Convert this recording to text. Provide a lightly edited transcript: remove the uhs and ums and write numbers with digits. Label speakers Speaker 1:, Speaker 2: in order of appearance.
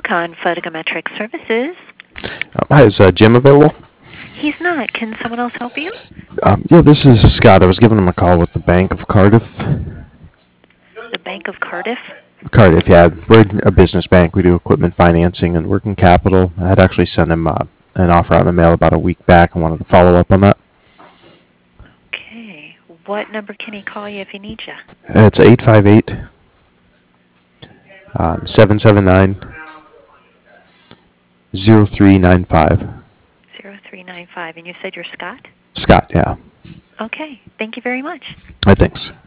Speaker 1: Rubicon Photometric Services.
Speaker 2: Hi, is Jim available?
Speaker 1: He's not. Can someone else help you?
Speaker 2: Yeah, this is Scott. I was giving him a call with the Bank of Cardiff.
Speaker 1: The Bank of Cardiff?
Speaker 2: Cardiff, yeah. We're a business bank. We do equipment financing and working capital. I had actually sent him an offer out in the mail about a week back and wanted to follow up on that.
Speaker 1: Okay. What number can he call you if he needs you?
Speaker 2: It's 858 779 0395.
Speaker 1: 0395. And you said you're Scott?
Speaker 2: Scott, yeah.
Speaker 1: Okay. Thank you very much.
Speaker 2: Thanks.